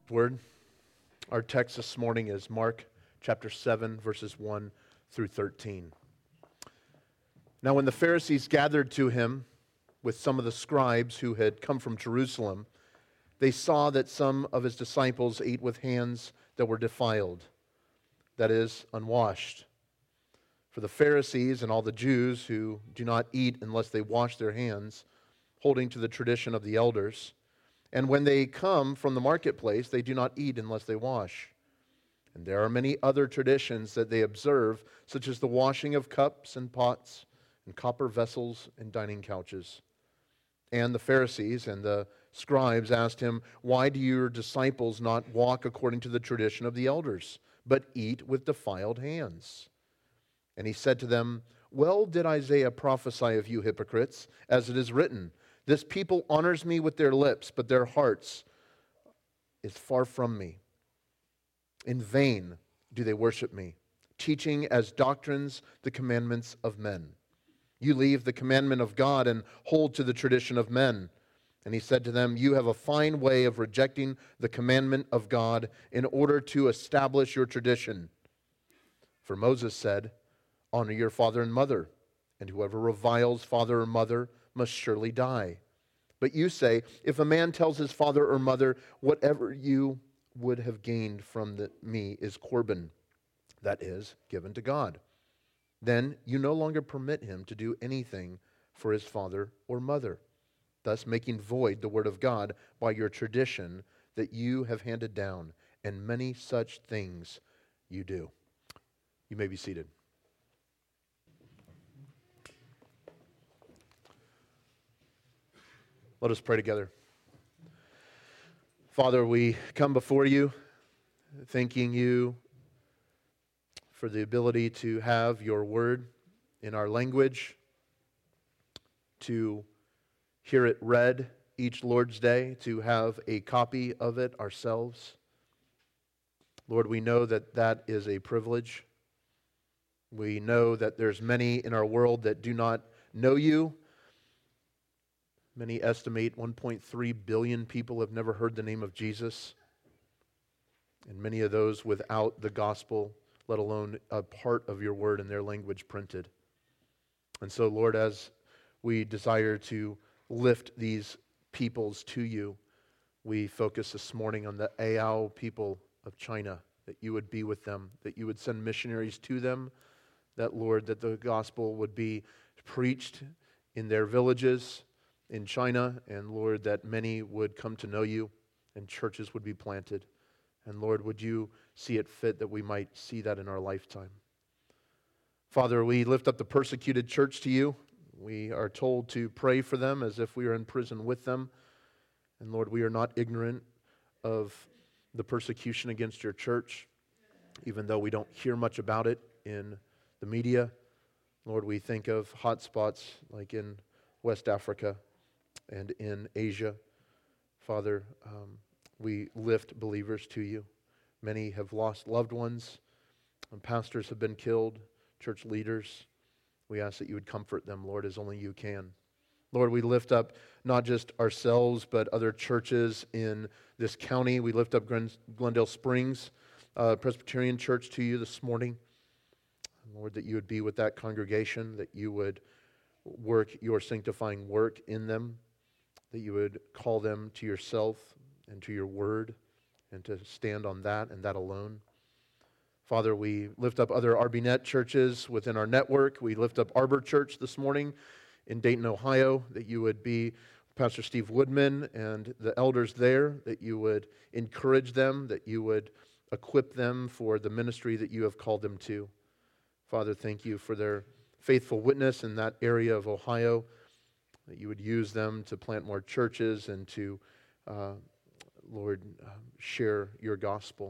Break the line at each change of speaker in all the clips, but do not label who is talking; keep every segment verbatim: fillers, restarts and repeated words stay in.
Word. Our text this morning is Mark chapter seven, verses one through thirteen. Now when the Pharisees gathered to him with some of the scribes who had come from Jerusalem, they saw that some of his disciples ate with hands that were defiled, that is, unwashed. For the Pharisees and all the Jews who do not eat unless they wash their hands, holding to the tradition of the elders, and when they come from the marketplace, they do not eat unless they wash. And there are many other traditions that they observe, such as the washing of cups and pots, and copper vessels and dining couches. And the Pharisees and the scribes asked him, "Why do your disciples not walk according to the tradition of the elders, but eat with defiled hands?" And he said to them, "Well did Isaiah prophesy of you hypocrites, as it is written, 'This people honors me with their lips, but their hearts is far from me. In vain do they worship me, teaching as doctrines the commandments of men. You leave the commandment of God and hold to the tradition of men.' And he said to them, 'You have a fine way of rejecting the commandment of God in order to establish your tradition. For Moses said, "Honor your father and mother, and whoever reviles father or mother must surely die." But you say, if a man tells his father or mother, "Whatever you would have gained from the, me is Corban," that is, given to God, then you no longer permit him to do anything for his father or mother, thus making void the word of God by your tradition that you have handed down, and many such things you do." You may be seated. Let us pray together. Father, we come before you, thanking you for the ability to have your word in our language, to hear it read each Lord's Day, to have a copy of it ourselves. Lord, we know that that is a privilege. We know that there's many in our world that do not know you. Many estimate one point three billion people have never heard the name of Jesus, and many of those without the gospel, let alone a part of your word in their language printed. And so, Lord, as we desire to lift these peoples to you, we focus this morning on the Ayao people of China, that you would be with them, that you would send missionaries to them, that, Lord, that the gospel would be preached in their villages in China, and Lord, that many would come to know you and churches would be planted. And Lord, would you see it fit that we might see that in our lifetime? Father, we lift up the persecuted church to you. We are told to pray for them as if we are in prison with them. And Lord, we are not ignorant of the persecution against your church, even though we don't hear much about it in the media. Lord, we think of hot spots like in West Africa and in Asia. Father, um, we lift believers to you. Many have lost loved ones, and pastors have been killed, church leaders. We ask that you would comfort them, Lord, as only you can. Lord, we lift up not just ourselves, but other churches in this county. We lift up Glendale Springs uh, Presbyterian Church to you this morning. Lord, that you would be with that congregation, that you would work your sanctifying work in them, that you would call them to yourself and to your word, and to stand on that and that alone. Father, we lift up other ArbyNet churches within our network. We lift up Arbor Church this morning in Dayton, Ohio, that you would be Pastor Steve Woodman and the elders there, that you would encourage them, that you would equip them for the ministry that you have called them to. Father, thank you for their faithful witness in that area of Ohio, that you would use them to plant more churches and to, uh, Lord, uh, share your gospel.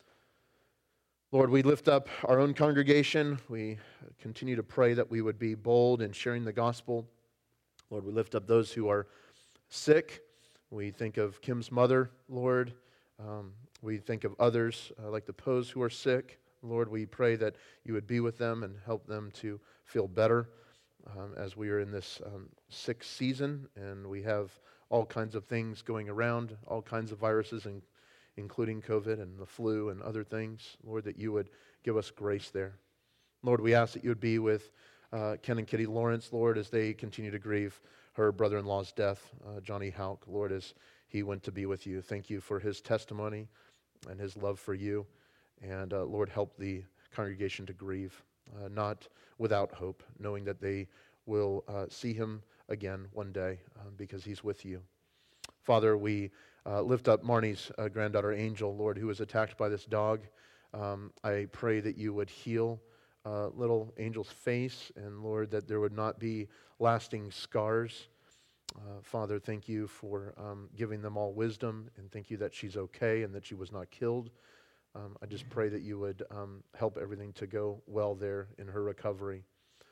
Lord, we lift up our own congregation. We continue to pray that we would be bold in sharing the gospel. Lord, we lift up those who are sick. We think of Kim's mother, Lord. Um, we think of others uh, like the Poes who are sick. Lord, we pray that you would be with them and help them to feel better um, as we are in this um, sick season, and we have all kinds of things going around, all kinds of viruses, and including COVID and the flu and other things. Lord, that you would give us grace there. Lord, we ask that you would be with uh, Ken and Kitty Lawrence, Lord, as they continue to grieve her brother-in-law's death, uh, Johnny Hauk, Lord, as he went to be with you. Thank you for his testimony and his love for you. And uh, Lord, help the congregation to grieve, uh, not without hope, knowing that they will uh, see him again one day um, because he's with you. Father, we uh, lift up Marnie's uh, granddaughter, Angel, Lord, who was attacked by this dog. Um, I pray that you would heal uh, little Angel's face, and Lord, that there would not be lasting scars. Uh, Father, thank you for um, giving them all wisdom, and thank you that she's okay and that she was not killed. Um, I just pray that you would um, help everything to go well there in her recovery.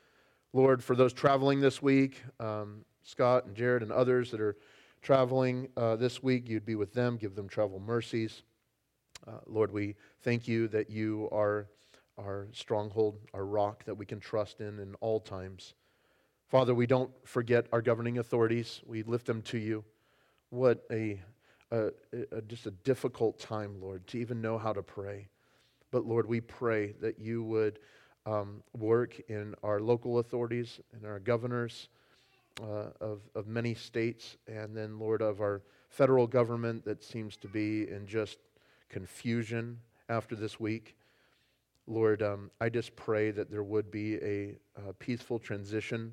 Lord, for those traveling this week, um, Scott and Jared and others that are traveling uh, this week, you'd be with them, give them travel mercies. Uh, Lord, we thank you that you are our stronghold, our rock that we can trust in in all times. Father, we don't forget our governing authorities. We lift them to you. What a, a, a just a difficult time, Lord, to even know how to pray. But Lord, we pray that you would um, work in our local authorities and our governors uh, of, of many states, and then, Lord, of our federal government that seems to be in just confusion after this week. Lord, um, I just pray that there would be a, a peaceful transition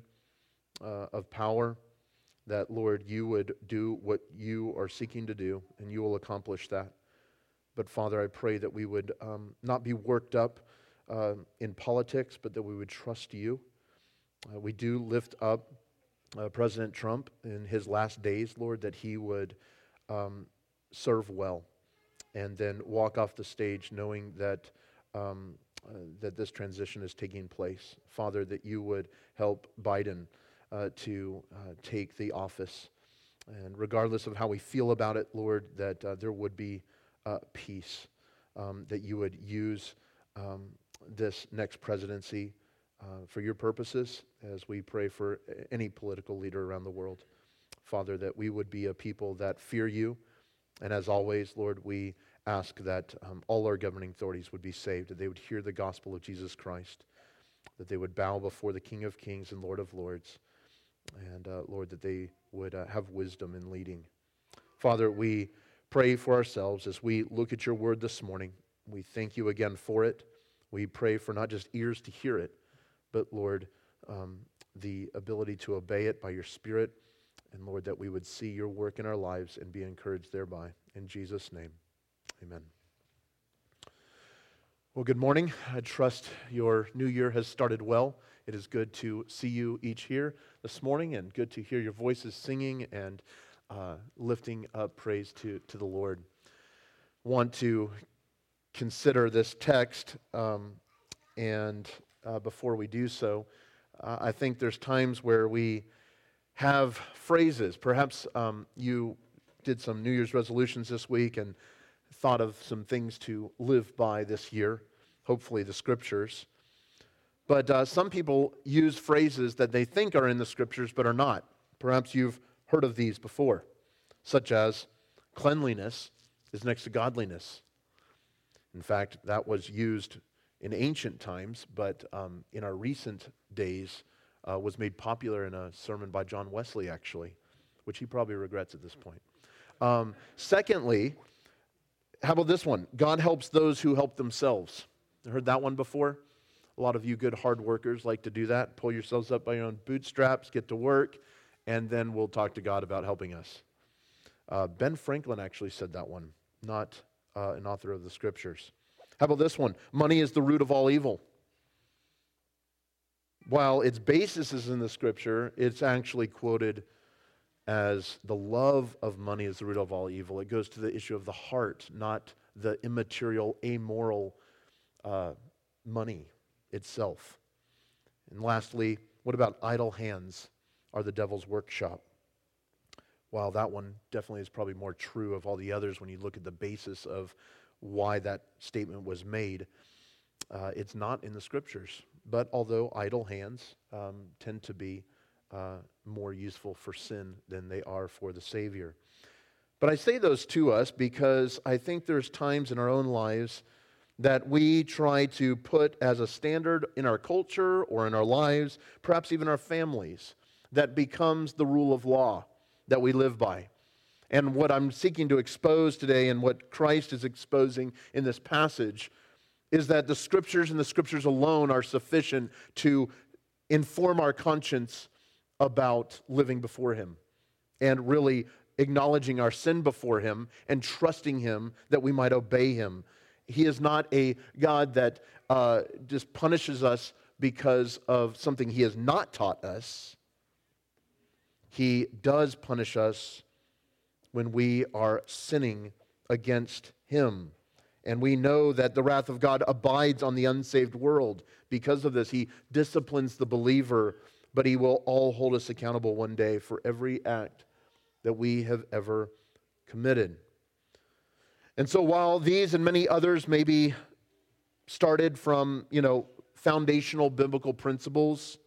uh, of power, that, Lord, you would do what you are seeking to do, and you will accomplish that. But, Father, I pray that we would um, not be worked up uh, in politics, but that we would trust you. Uh, we do lift up uh, President Trump in his last days, Lord, that he would um, serve well and then walk off the stage knowing that um, uh, that this transition is taking place. Father, that you would help Biden uh, to uh, take the office. And regardless of how we feel about it, Lord, that uh, there would be uh, peace, um, that you would use um, this next presidency uh, for your purposes, as we pray for any political leader around the world. Father, that we would be a people that fear you. And as always, Lord, we ask that um, all our governing authorities would be saved, that they would hear the gospel of Jesus Christ, that they would bow before the King of Kings and Lord of Lords, and uh, Lord, that they would uh, have wisdom in leading. Father, we pray for ourselves as we look at your word this morning. We thank you again for it. We pray for not just ears to hear it, but Lord, um, the ability to obey it by your Spirit, and Lord, that we would see your work in our lives and be encouraged thereby. In Jesus' name, amen. Well, good morning. I trust your new year has started well. It is good to see you each here this morning, and good to hear your voices singing and uh, lifting up praise to, to the Lord. Want to consider this text, um, and uh, before we do so, uh, I think there's times where we have phrases. Perhaps um, you did some New Year's resolutions this week and thought of some things to live by this year, hopefully the scriptures. But uh, some people use phrases that they think are in the scriptures but are not. Perhaps you've heard of these before, such as cleanliness is next to godliness. In fact, that was used in ancient times, but um, in our recent days uh, was made popular in a sermon by John Wesley, actually, which he probably regrets at this point. Um, secondly, how about this one? God helps those who help themselves. You heard that one before? A lot of you good hard workers like to do that. Pull yourselves up by your own bootstraps, get to work, and then we'll talk to God about helping us. Uh, Ben Franklin actually said that one, not uh, an author of the scriptures. How about this one? Money is the root of all evil. While its basis is in the scripture, it's actually quoted as the love of money is the root of all evil. It goes to the issue of the heart, not the immaterial, amoral uh, money itself. And lastly, what about idle hands are the devil's workshop? While that one definitely is probably more true of all the others when you look at the basis of why that statement was made, uh, it's not in the scriptures. But although idle hands um, tend to be uh, more useful for sin than they are for the Savior. But I say those to us because I think there's times in our own lives that we try to put as a standard in our culture or in our lives, perhaps even our families, that becomes the rule of law that we live by. And what I'm seeking to expose today and what Christ is exposing in this passage is that the Scriptures and the Scriptures alone are sufficient to inform our conscience about living before Him and really acknowledging our sin before Him and trusting Him that we might obey Him. He is not a God that uh, just punishes us because of something He has not taught us. He does punish us when we are sinning against Him. And we know that the wrath of God abides on the unsaved world. Because of this, He disciplines the believer, but He will all hold us accountable one day for every act that we have ever committed. And so while these and many others may be started from, you know, foundational biblical principles,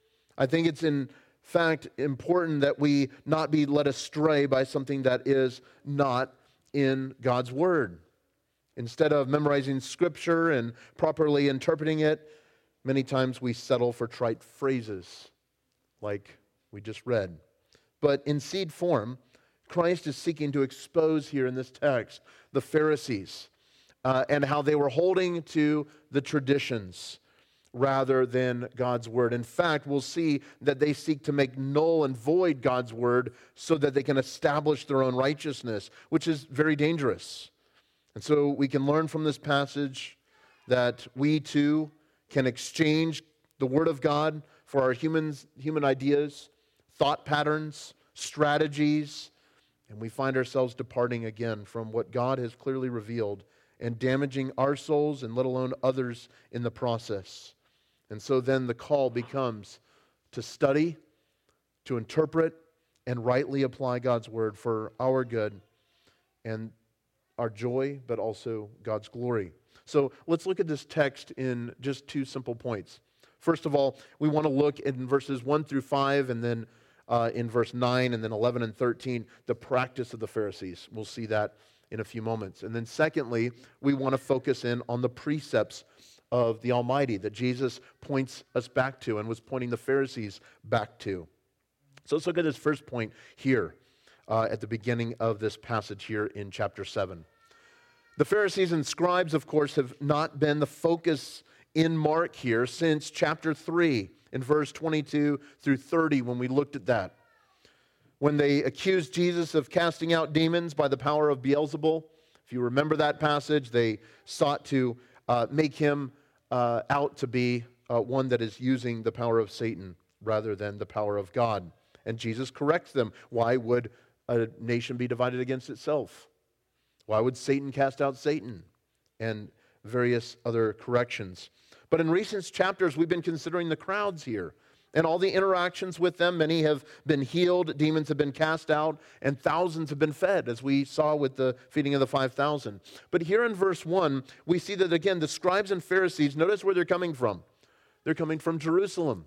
I think it's in fact important that we not be led astray by something that is not in God's Word. Instead of memorizing Scripture and properly interpreting it, many times we settle for trite phrases like we just read. But in seed form, Christ is seeking to expose here in this text the Pharisees uh, and how they were holding to the traditions rather than God's Word. In fact, we'll see that they seek to make null and void God's Word so that they can establish their own righteousness, which is very dangerous. And so we can learn from this passage that we too can exchange the Word of God for our humans, human ideas, thought patterns, strategies, and we find ourselves departing again from what God has clearly revealed and damaging our souls and let alone others in the process. And so then the call becomes to study, to interpret, and rightly apply God's Word for our good and our joy, but also God's glory. So let's look at this text in just two simple points. First of all, we want to look in verses one through five, and then uh, in verse nine, and then eleven and thirteen, the practice of the Pharisees. We'll see that in a few moments. And then secondly, we want to focus in on the precepts of the Almighty that Jesus points us back to and was pointing the Pharisees back to. So let's look at this first point here uh, at the beginning of this passage here in chapter seven. The Pharisees and scribes, of course, have not been the focus in Mark here since chapter three, in verse twenty-two through thirty, when we looked at that. When they accused Jesus of casting out demons by the power of Beelzebul, if you remember that passage, they sought to uh, make him uh, out to be uh, one that is using the power of Satan rather than the power of God. And Jesus corrects them. Why would a nation be divided against itself? Why would Satan cast out Satan? And various other corrections. But in recent chapters, we've been considering the crowds here and all the interactions with them. Many have been healed, demons have been cast out, and thousands have been fed, as we saw with the feeding of the five thousand. But here in verse one, we see that again, the scribes and Pharisees, notice where they're coming from. They're coming from Jerusalem.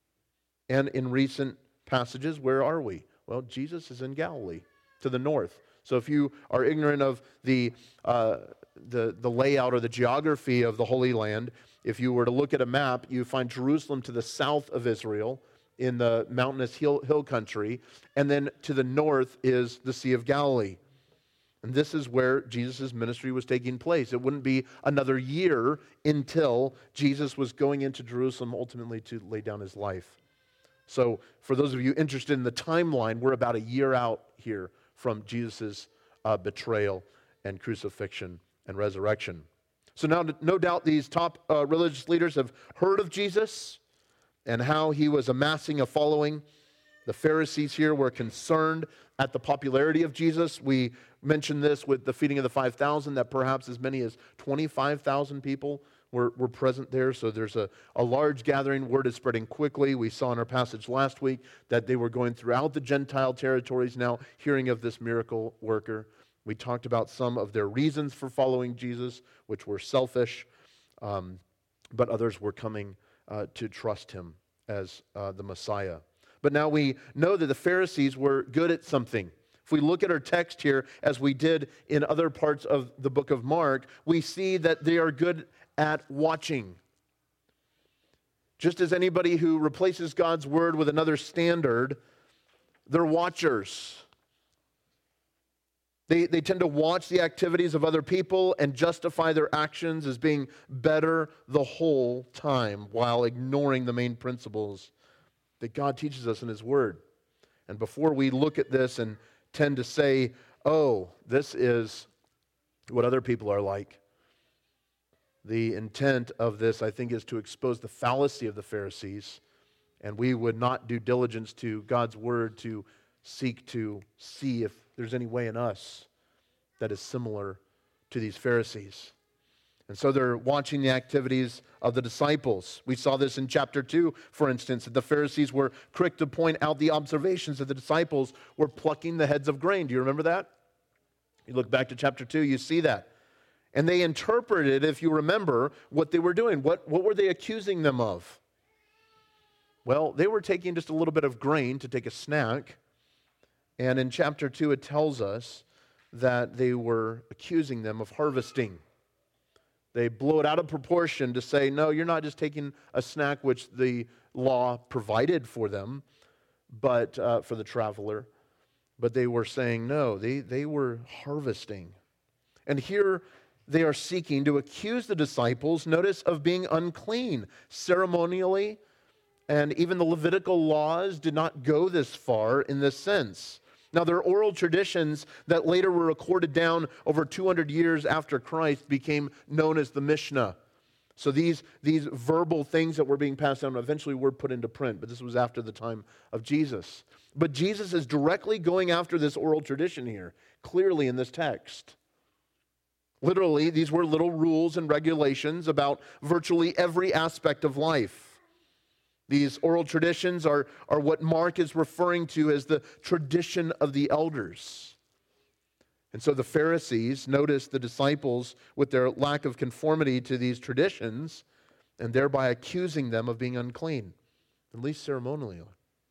And in recent passages, where are we? Well, Jesus is in Galilee, to the north. So if you are ignorant of the, uh, the, the layout or the geography of the Holy Land, if you were to look at a map, you find Jerusalem to the south of Israel in the mountainous hill, hill country, and then to the north is the Sea of Galilee. And this is where Jesus' ministry was taking place. It wouldn't be another year until Jesus was going into Jerusalem ultimately to lay down his life. So for those of you interested in the timeline, we're about a year out here from Jesus' uh, betrayal and crucifixion and resurrection. So now, no doubt these top uh, religious leaders have heard of Jesus and how he was amassing a following. The Pharisees here were concerned at the popularity of Jesus. We mentioned this with the feeding of the five thousand, that perhaps as many as twenty-five thousand people were, were present there. So there's a, a large gathering. Word is spreading quickly. We saw in our passage last week that they were going throughout the Gentile territories now, hearing of this miracle worker. We talked about some of their reasons for following Jesus, which were selfish, um, but others were coming uh, to trust him as uh, the Messiah. But now we know that the Pharisees were good at something. If we look at our text here, as we did in other parts of the book of Mark, we see that they are good at watching. Just as anybody who replaces God's word with another standard, they're watchers. They, they tend to watch the activities of other people and justify their actions as being better the whole time while ignoring the main principles that God teaches us in His Word. And before we look at this and tend to say, oh, this is what other people are like, the intent of this, I think, is to expose the fallacy of the Pharisees, and we would not do diligence to God's Word to seek to see if there's any way in us that is similar to these Pharisees. And so they're watching the activities of the disciples. We saw this in chapter two, for instance, that the Pharisees were quick to point out the observations that the disciples were plucking the heads of grain. Do you remember that? You look back to chapter two, you see that. And they interpreted, if you remember, what they were doing. What, what were they accusing them of? Well, they were taking just a little bit of grain to take a snack. And in chapter two, it tells us that they were accusing them of harvesting. They blow it out of proportion to say, no, you're not just taking a snack which the law provided for them, but uh, for the traveler. But they were saying, no, they, they were harvesting. And here they are seeking to accuse the disciples, notice, of being unclean ceremonially. And even the Levitical laws did not go this far in this sense. Now, their oral traditions that later were recorded down over two hundred years after Christ became known as the Mishnah. So these, these verbal things that were being passed down eventually were put into print, but this was after the time of Jesus. But Jesus is directly going after this oral tradition here, clearly in this text. Literally, these were little rules and regulations about virtually every aspect of life. These oral traditions are, are what Mark is referring to as the tradition of the elders. And so the Pharisees noticed the disciples with their lack of conformity to these traditions and thereby accusing them of being unclean, at least ceremonially.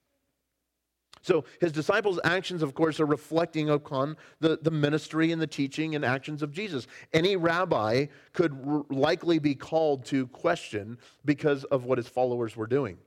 So his disciples' actions, of course, are reflecting upon the, the ministry and the teaching and actions of Jesus. Any rabbi could r- likely be called to question because of what his followers were doing.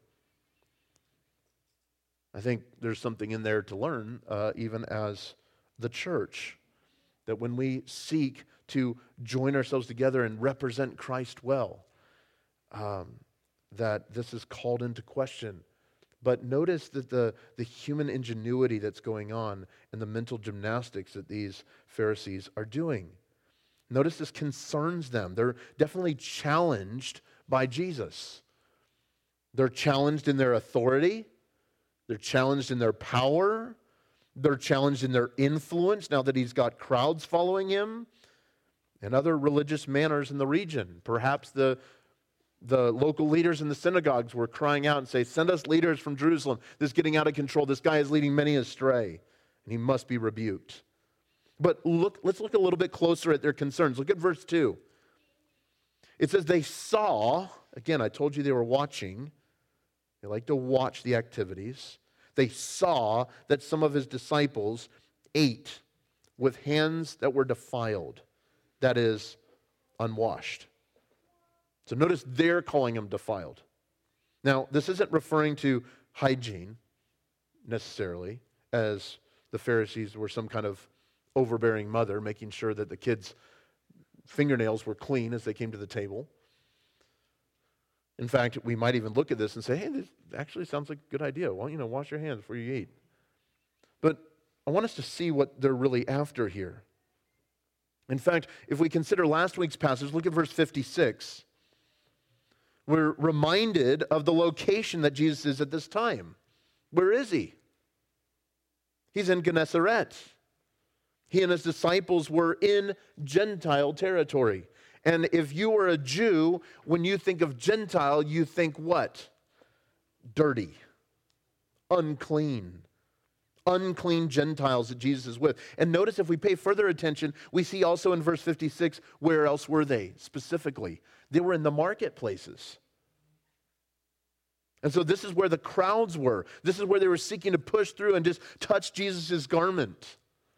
I think there's something in there to learn, uh, even as the church, that when we seek to join ourselves together and represent Christ well, um, that this is called into question. But notice that the, the human ingenuity that's going on and the mental gymnastics that these Pharisees are doing. Notice this concerns them. They're definitely challenged by Jesus. They're challenged in their authority. They're challenged in their power. They're challenged in their influence now that he's got crowds following him and other religious manners in the region. Perhaps the, the local leaders in the synagogues were crying out and say, send us leaders from Jerusalem. This is getting out of control. This guy is leading many astray, and he must be rebuked. But look, let's look a little bit closer at their concerns. Look at verse two. It says they saw, again, I told you they were watching. They like to watch the activities. They saw that some of his disciples ate with hands that were defiled, that is, unwashed. So notice they're calling them defiled. Now, this isn't referring to hygiene necessarily, as the Pharisees were some kind of overbearing mother, making sure that the kids' fingernails were clean as they came to the table. In fact, we might even look at this and say, hey, this actually sounds like a good idea. Well, you know, wash your hands before you eat. But I want us to see what they're really after here. In fact, if we consider last week's passage, look at verse fifty-six. We're reminded of the location that Jesus is at this time. Where is he? He's in Gennesaret. He and his disciples were in Gentile territory. And if you were a Jew, when you think of Gentile, you think what? Dirty, unclean, unclean Gentiles that Jesus is with. And notice if we pay further attention, we see also in verse fifty-six, where else were they specifically? They were in the marketplaces. And so this is where the crowds were. This is where they were seeking to push through and just touch Jesus' garment.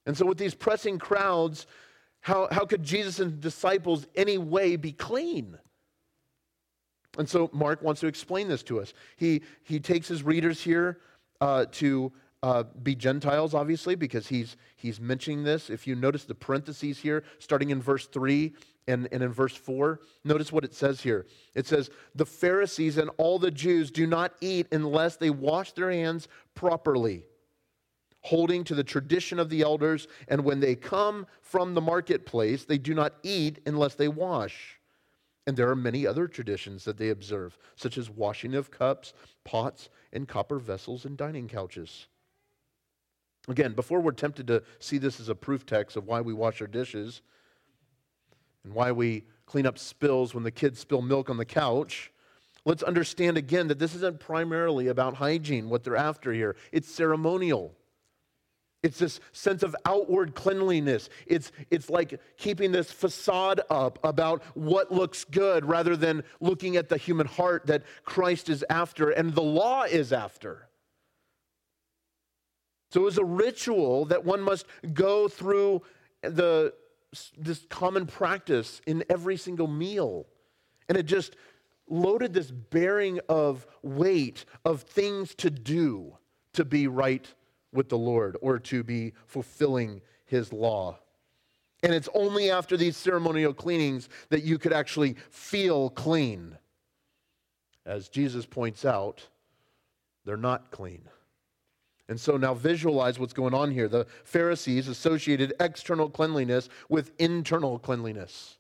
And so with these pressing crowds, how, how could Jesus and disciples any way be clean? And so Mark wants to explain this to us. He, he takes his readers here uh, to uh, be Gentiles, obviously, because he's, he's mentioning this. If you notice the parentheses here, starting in verse three and, and in verse four, notice what it says here. It says, the Pharisees and all the Jews do not eat unless they wash their hands properly, holding to the tradition of the elders, and when they come from the marketplace, they do not eat unless they wash. And there are many other traditions that they observe, such as washing of cups, pots, and copper vessels, and dining couches. Again, before we're tempted to see this as a proof text of why we wash our dishes and why we clean up spills when the kids spill milk on the couch, let's understand again that this isn't primarily about hygiene, what they're after here. It's ceremonial. It's this sense of outward cleanliness. It's, it's like keeping this facade up about what looks good rather than looking at the human heart that Christ is after and the law is after. So it was a ritual that one must go through the, this common practice in every single meal. And it just loaded this bearing of weight of things to do to be right with the Lord or to be fulfilling his law. And it's only after these ceremonial cleanings that you could actually feel clean. As Jesus points out, they're not clean. And so now visualize what's going on here. The Pharisees associated external cleanliness with internal cleanliness.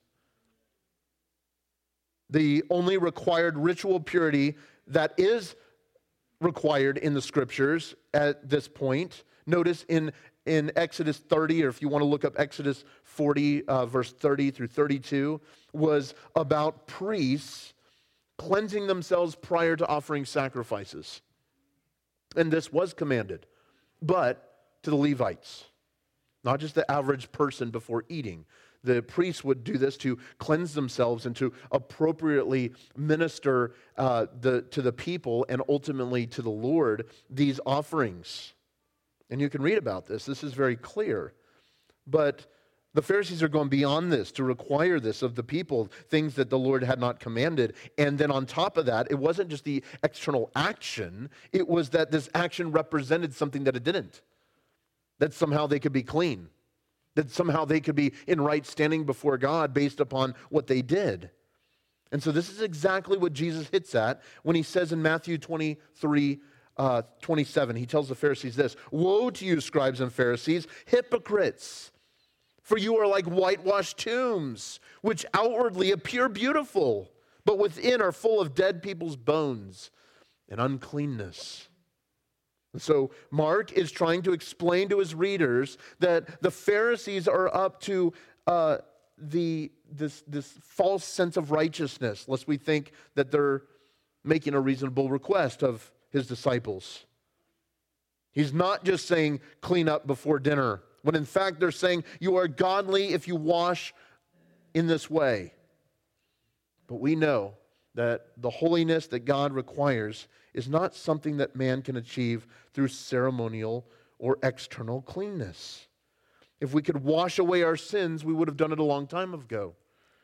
The only required ritual purity that is required in the scriptures at this point. Notice in, in Exodus thirty, or if you want to look up Exodus forty, uh, verse thirty through thirty-two, was about priests cleansing themselves prior to offering sacrifices. And this was commanded, but to the Levites, not just the average person before eating. The priests would do this to cleanse themselves and to appropriately minister uh, the, to the people and ultimately to the Lord these offerings. And you can read about this. This is very clear. But the Pharisees are going beyond this to require this of the people, things that the Lord had not commanded. And then on top of that, it wasn't just the external action. It was that this action represented something that it didn't. That somehow they could be clean. That somehow they could be in right standing before God based upon what they did. And so this is exactly what Jesus hits at when he says in Matthew twenty-three, uh, twenty-seven, he tells the Pharisees this, "Woe to you, scribes and Pharisees, hypocrites! For you are like whitewashed tombs, which outwardly appear beautiful, but within are full of dead people's bones and uncleanness." And so Mark is trying to explain to his readers that the Pharisees are up to uh, the this, this false sense of righteousness, lest we think that they're making a reasonable request of his disciples. He's not just saying, clean up before dinner, when in fact they're saying, you are godly if you wash in this way. But we know that the holiness that God requires is not something that man can achieve through ceremonial or external cleanness. If we could wash away our sins, we would have done it a long time ago.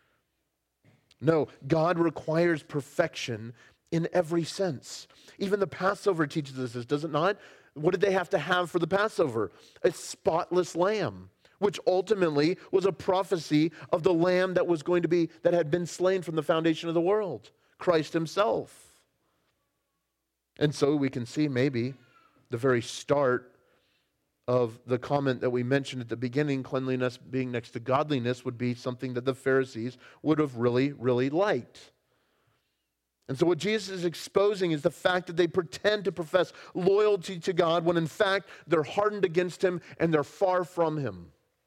No, God requires perfection in every sense. Even the Passover teaches us this, does it not? What did they have to have for the Passover? A spotless lamb, which ultimately was a prophecy of the lamb that was going to be, that had been slain from the foundation of the world, Christ himself. And so we can see maybe the very start of the comment that we mentioned at the beginning, cleanliness being next to godliness, would be something that the Pharisees would have really, really liked. And so what Jesus is exposing is the fact that they pretend to profess loyalty to God when in fact they're hardened against him and they're far from him.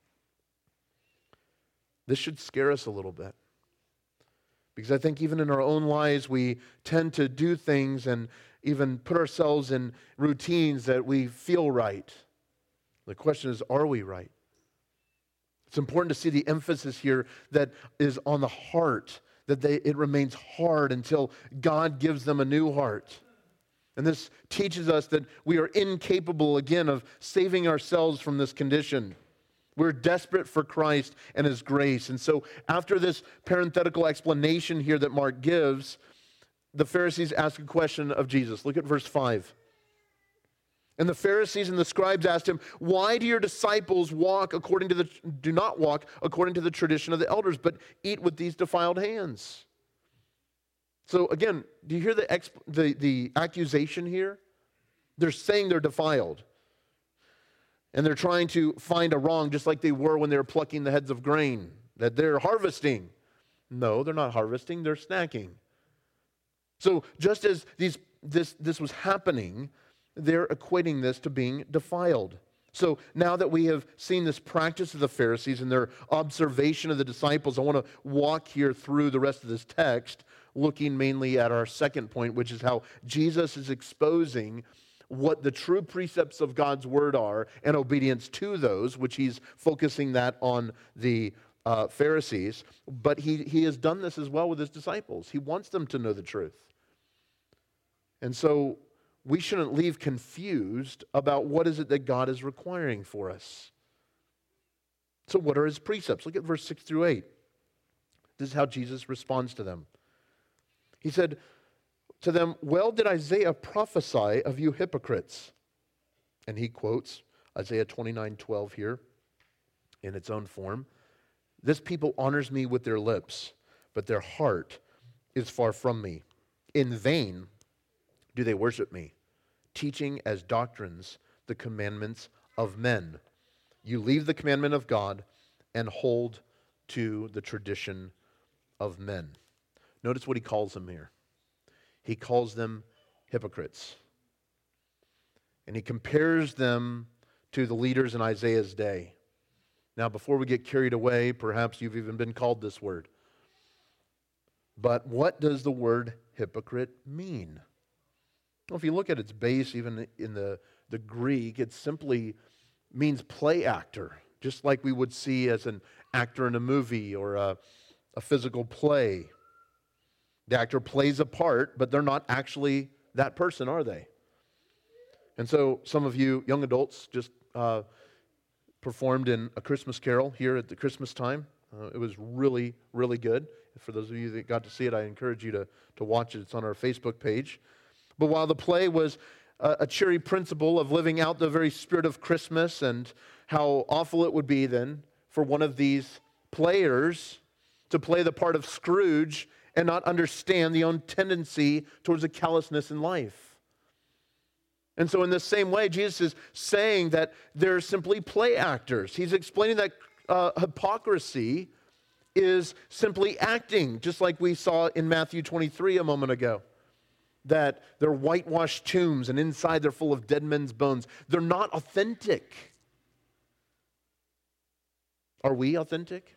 This should scare us a little bit. Because I think even in our own lives, we tend to do things and even put ourselves in routines that we feel right. The question is, are we right? It's important to see the emphasis here that is on the heart, that they, it remains hard until God gives them a new heart. And this teaches us that we are incapable, again, of saving ourselves from this condition. We're desperate for Christ and his grace. And so after this parenthetical explanation here that Mark gives, the Pharisees ask a question of Jesus. Look at verse five. And the Pharisees and the scribes asked him, "Why do your disciples walk according to the do not walk according to the tradition of the elders, but eat with these defiled hands?" So again, do you hear the exp- the, the accusation here? They're saying they're defiled. And they're trying to find a wrong, just like they were when they were plucking the heads of grain, that they're harvesting. No, they're not harvesting, they're snacking. So just as these this this was happening, they're equating this to being defiled. So now that we have seen this practice of the Pharisees and their observation of the disciples, I want to walk here through the rest of this text, looking mainly at our second point, which is how Jesus is exposing what the true precepts of God's word are and obedience to those, which he's focusing that on the uh, Pharisees. But he, he has done this as well with his disciples. He wants them to know the truth. And so we shouldn't leave confused about what is it that God is requiring for us. So what are his precepts? Look at verse six through eight. This is how Jesus responds to them. He said to them, "Well did Isaiah prophesy of you hypocrites." And he quotes Isaiah twenty-nine twelve here in its own form. "This people honors me with their lips, but their heart is far from me. In vain do they worship me, teaching as doctrines the commandments of men. You leave the commandment of God and hold to the tradition of men." Notice what he calls them here. He calls them hypocrites. And he compares them to the leaders in Isaiah's day. Now, before we get carried away, perhaps you've even been called this word. But what does the word hypocrite mean? Well, if you look at its base, even in the, the Greek, it simply means play actor, just like we would see as an actor in a movie or a, a physical play. The actor plays a part, but they're not actually that person, are they? And so some of you young adults just uh, performed in A Christmas Carol here at the Christmas time. Uh, it was really, really good. For those of you that got to see it, I encourage you to, to watch it. It's on our Facebook page. But while the play was a, a cheery principle of living out the very spirit of Christmas and how awful it would be then for one of these players to play the part of Scrooge and not understand the own tendency towards a callousness in life. And so in the same way, Jesus is saying that they're simply play actors. He's explaining that uh, hypocrisy is simply acting, just like we saw in Matthew twenty-three a moment ago. That they're whitewashed tombs and inside they're full of dead men's bones. They're not authentic. Are we authentic?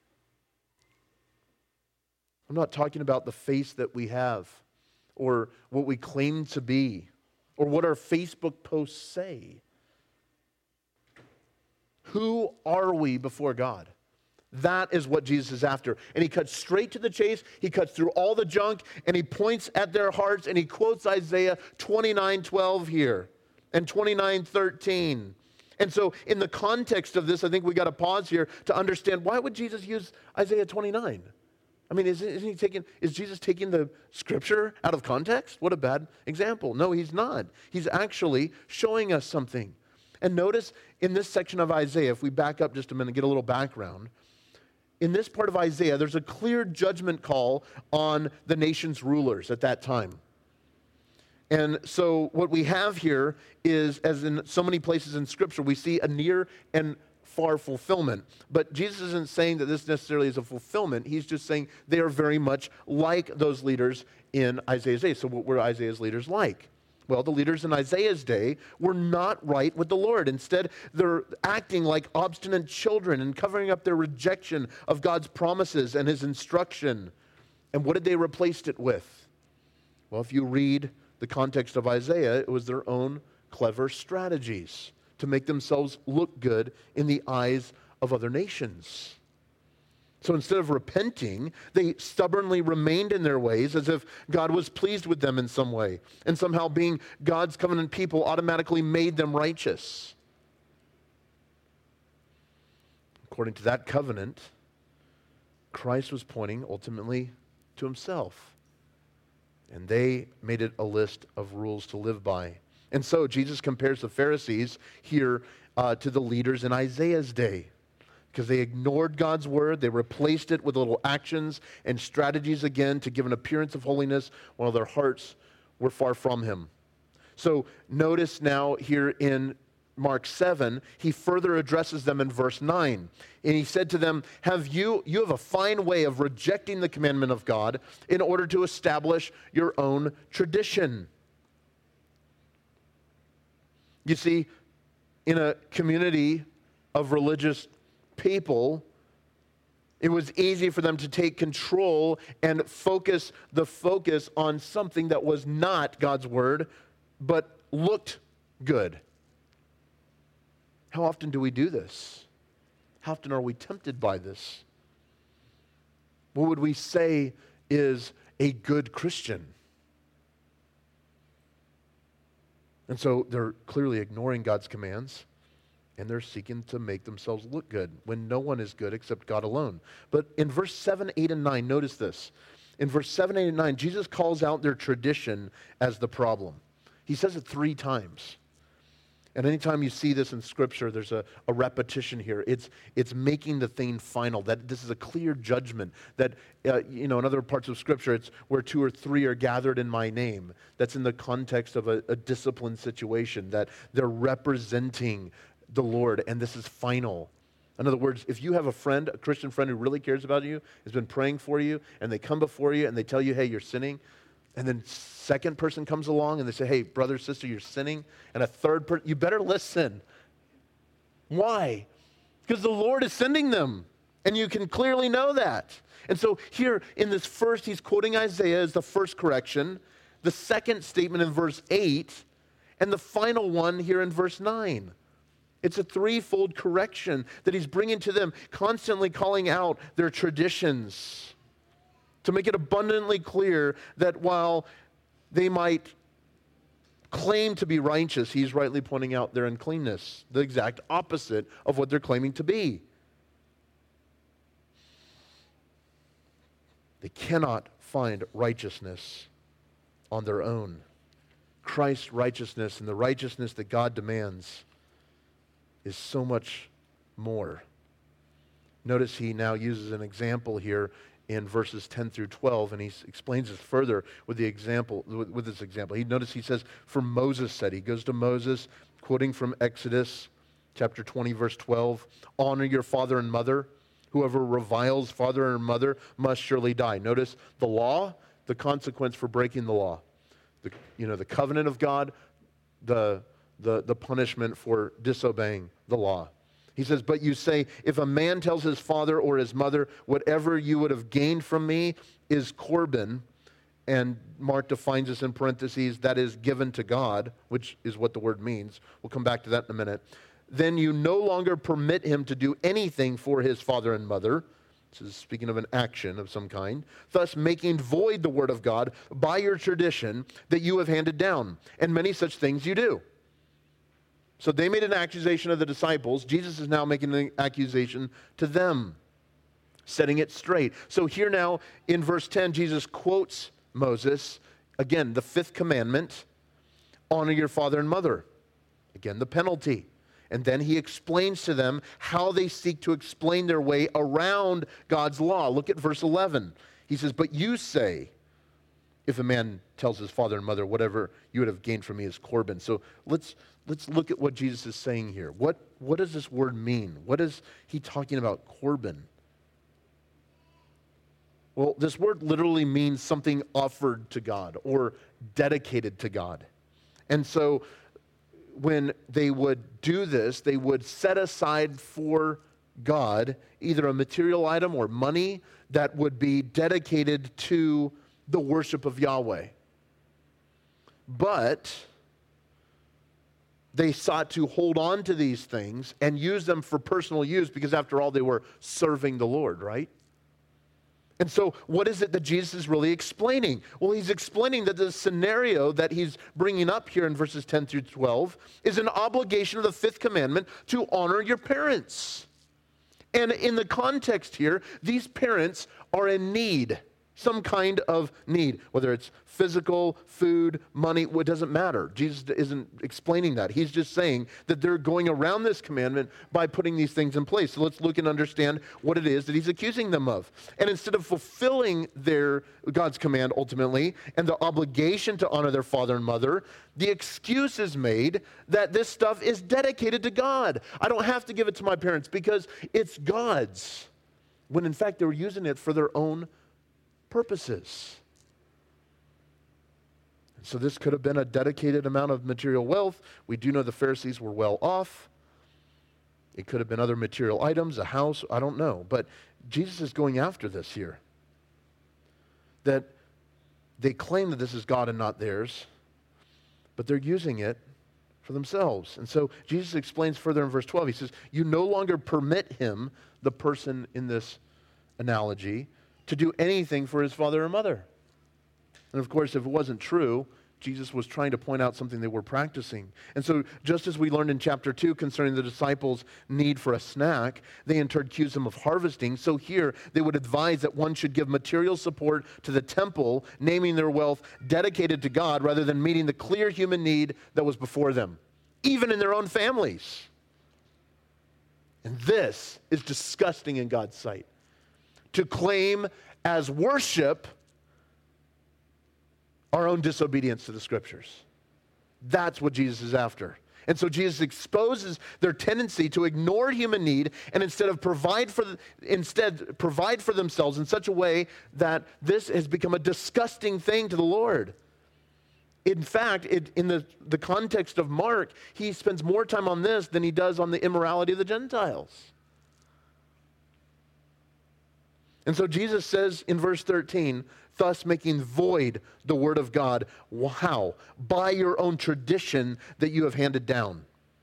I'm not talking about the face that we have or what we claim to be or what our Facebook posts say. Who are we before God? That is what Jesus is after. And he cuts straight to the chase. He cuts through all the junk and he points at their hearts and he quotes Isaiah twenty-nine twelve here and twenty-nine thirteen. And so in the context of this, I think we got to pause here to understand, why would Jesus use Isaiah twenty-nine? I mean, isn't, isn't he taking, is Jesus taking the scripture out of context? What a bad example. No, he's not. He's actually showing us something. And notice in this section of Isaiah, if we back up just a minute, get a little background. In this part of Isaiah, there's a clear judgment call on the nation's rulers at that time. And so what we have here is, as in so many places in Scripture, we see a near and far fulfillment. But Jesus isn't saying that this necessarily is a fulfillment. He's just saying they are very much like those leaders in Isaiah's day. So what were Isaiah's leaders like? Well, the leaders in Isaiah's day were not right with the Lord. Instead, they're acting like obstinate children and covering up their rejection of God's promises and his instruction. And what did they replace it with? Well, if you read the context of Isaiah, it was their own clever strategies to make themselves look good in the eyes of other nations. So instead of repenting, they stubbornly remained in their ways as if God was pleased with them in some way. And somehow being God's covenant people automatically made them righteous. according to that covenant, Christ was pointing ultimately to himself. And they made it a list of rules to live by. And so Jesus compares the Pharisees here uh, to the leaders in Isaiah's day, because they ignored God's word. They replaced it with little actions and strategies again to give an appearance of holiness while their hearts were far from him. So notice now here in Mark seven, he further addresses them in verse nine. And he said to them, have you, you have a fine way of rejecting the commandment of God in order to establish your own tradition. You see, in a community of religious people, it was easy for them to take control and focus the focus on something that was not God's word, but looked good. How often do we do this? How often are we tempted by this? What would we say is a good Christian? And so they're clearly ignoring God's commands, and they're seeking to make themselves look good when no one is good except God alone. But in verse seven, eight, and nine, notice this. In verse seven, eight, and nine, Jesus calls out their tradition as the problem. He says it three times. And anytime you see this in Scripture, there's a, a repetition here. It's, it's making the thing final, that this is a clear judgment, that, uh, you know, in other parts of Scripture, it's where two or three are gathered in my name. That's in the context of a, a disciplined situation, that they're representing the Lord, and this is final. In other words, if you have a friend, a Christian friend who really cares about you, has been praying for you, and they come before you and they tell you, hey, you're sinning, and then second person comes along and they say, hey, brother, sister, you're sinning. And a third person, you better listen. Why? Because the Lord is sending them. And you can clearly know that. And so here in this first, he's quoting Isaiah as the first correction, the second statement in verse eight, and the final one here in verse nine. It's a threefold correction that he's bringing to them, constantly calling out their traditions, to make it abundantly clear that while they might claim to be righteous, he's rightly pointing out their uncleanness, the exact opposite of what they're claiming to be. They cannot find righteousness on their own. Christ's righteousness and the righteousness that God demands is so much more. Notice he now uses an example here in verses ten through twelve, and he explains this further with the example, with, with this example. He notice he says, for Moses said, he goes to Moses, quoting from Exodus chapter twenty, verse twelve, honor your father and mother. Whoever reviles father and mother must surely die. Notice the law, the consequence for breaking the law. The, you know, the covenant of God, the, the, the punishment for disobeying the law. He says, but you say, if a man tells his father or his mother, whatever you would have gained from me is Corban, and Mark defines this in parentheses, that is given to God, which is what the word means. We'll come back to that in a minute. Then you no longer permit him to do anything for his father and mother. This is speaking of an action of some kind, thus making void the word of God by your tradition that you have handed down, and many such things you do. So they made an accusation of the disciples. Jesus is now making an accusation to them, setting it straight. So here now in verse ten, Jesus quotes Moses, again, the fifth commandment, honor your father and mother. Again, the penalty. And then he explains to them how they seek to explain their way around God's law. Look at verse eleven. He says, but you say, if a man tells his father and mother, whatever you would have gained from me is Corban. So let's let's look at what Jesus is saying here. What, what does this word mean? What is he talking about, Corban? Well, this word literally means something offered to God or dedicated to God. And so when they would do this, they would set aside for God either a material item or money that would be dedicated to the worship of Yahweh. But they sought to hold on to these things and use them for personal use because after all, they were serving the Lord, right? And so what is it that Jesus is really explaining? Well, he's explaining that the scenario that he's bringing up here in verses ten through twelve is an obligation of the fifth commandment to honor your parents. And in the context here, these parents are in need, some kind of need, whether it's physical, food, money, it doesn't matter. Jesus isn't explaining that. He's just saying that they're going around this commandment by putting these things in place. So let's look and understand what it is that he's accusing them of. And instead of fulfilling their God's command ultimately and the obligation to honor their father and mother, the excuse is made that this stuff is dedicated to God. I don't have to give it to my parents because it's God's, when in fact they were using it for their own purposes. And so this could have been a dedicated amount of material wealth. We do know the Pharisees were well off. It could have been other material items, a house, I don't know. But Jesus is going after this here. That they claim that this is God and not theirs, but they're using it for themselves. And so Jesus explains further in verse twelve. He says, you no longer permit him, the person in this analogy, to do anything for his father or mother. And of course, if it wasn't true, Jesus was trying to point out something they were practicing. And so just as we learned in chapter two concerning the disciples' need for a snack, they in turn accused them of harvesting. So here they would advise that one should give material support to the temple, naming their wealth dedicated to God rather than meeting the clear human need that was before them, even in their own families. And this is disgusting in God's sight. To claim as worship our own disobedience to the Scriptures. That's what Jesus is after. And so Jesus exposes their tendency to ignore human need and instead of provide for the, instead provide for themselves in such a way that this has become a disgusting thing to the Lord. In fact, it, in the, the context of Mark, he spends more time on this than he does on the immorality of the Gentiles. And so Jesus says in verse thirteen, thus making void the word of God. How? By your own tradition that you have handed down.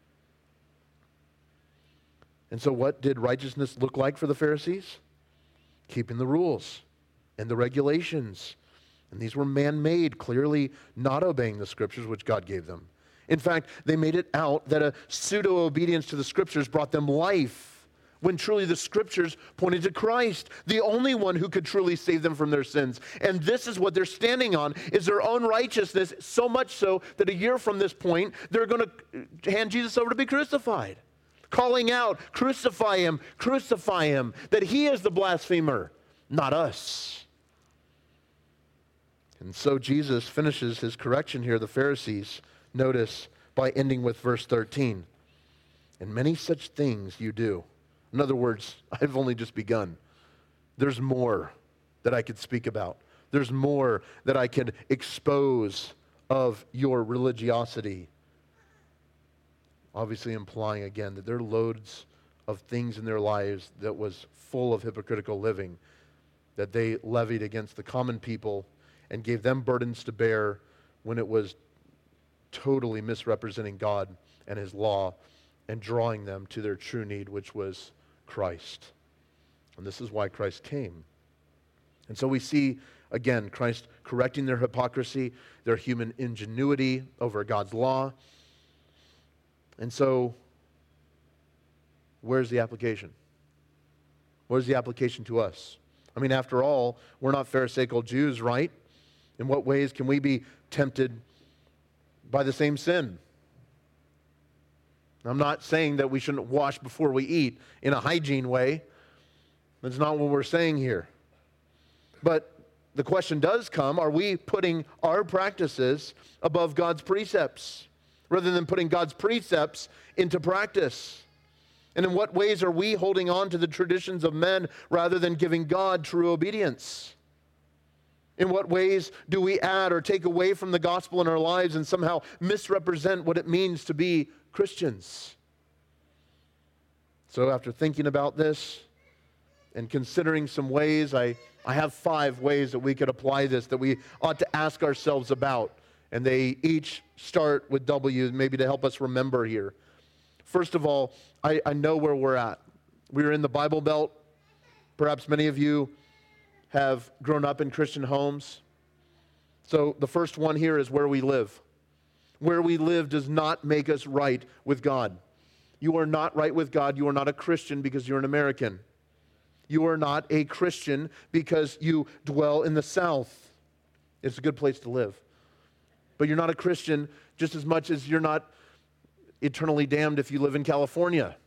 And so what did righteousness look like for the Pharisees? Keeping the rules and the regulations. And these were man-made, clearly not obeying the Scriptures which God gave them. In fact, they made it out that a pseudo-obedience to the Scriptures brought them life, when truly the Scriptures pointed to Christ, the only one who could truly save them from their sins. And this is what they're standing on, is their own righteousness, so much so that a year from this point, they're going to hand Jesus over to be crucified, calling out, crucify him, crucify him, that he is the blasphemer, not us. And so Jesus finishes his correction here, the Pharisees, notice, by ending with verse thirteen. And many such things you do. In other words, I've only just begun. There's more that I could speak about. There's more that I could expose of your religiosity. Obviously implying again that there are loads of things in their lives that was full of hypocritical living that they levied against the common people and gave them burdens to bear when it was totally misrepresenting God and his law and drawing them to their true need, which was Christ. And this is why Christ came. And so we see, again, Christ correcting their hypocrisy, their human ingenuity over God's law. And so, where's the application? Where's the application to us? I mean, after all, we're not Pharisaical Jews, right? In what ways can we be tempted by the same sin? I'm not saying that we shouldn't wash before we eat in a hygiene way. That's not what we're saying here. But the question does come, are we putting our practices above God's precepts rather than putting God's precepts into practice? And in what ways are we holding on to the traditions of men rather than giving God true obedience? In what ways do we add or take away from the gospel in our lives and somehow misrepresent what it means to be Christians? So after thinking about this and considering some ways, I, I have five ways that we could apply this, that we ought to ask ourselves about. And they each start with W, maybe to help us remember here. First of all, I, I know where we're at. We're in the Bible Belt. Perhaps many of you have grown up in Christian homes. So the first one here is where we live. Where we live does not make us right with God. You are not right with God. You are not a Christian because you're an American. You are not a Christian because you dwell in the South. It's a good place to live. But you're not a Christian just as much as you're not eternally damned if you live in California.